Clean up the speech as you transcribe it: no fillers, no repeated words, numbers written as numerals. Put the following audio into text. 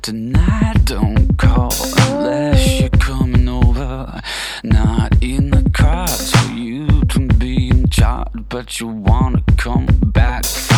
Tonight don't call unless you're coming over. Not in the cards for you to be in charge, but you wanna come back.